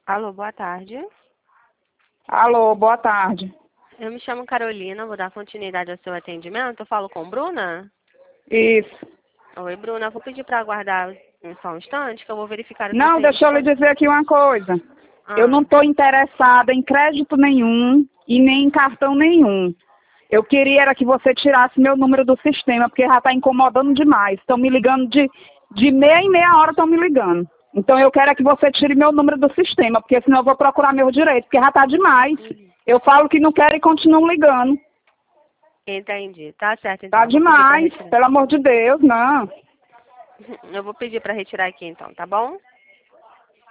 Alô, boa tarde. Alô, boa tarde. Eu me chamo Carolina, vou dar continuidade ao seu atendimento. Eu falo com Bruna? Isso. Oi, Bruna. Eu vou pedir para aguardar só um instante que eu vou verificar o que Não, você deixa eu lhe está... dizer aqui uma coisa. Eu Ah, não estou interessada em crédito nenhum e nem em cartão nenhum. Eu queria era que você tirasse meu número do sistema, porque já está incomodando demais. Estão me ligando de meia em meia hora, estão me ligando. Então eu quero é que você tire meu número do sistema, porque senão eu vou procurar meu direito, porque já está demais. Eu falo que não quero e continuam ligando. entendi. Tá certo, então. Tá Eu vou pedir para demais, retirar. pelo amor de Deus, não. Eu vou pedir para retirar aqui, então, tá bom?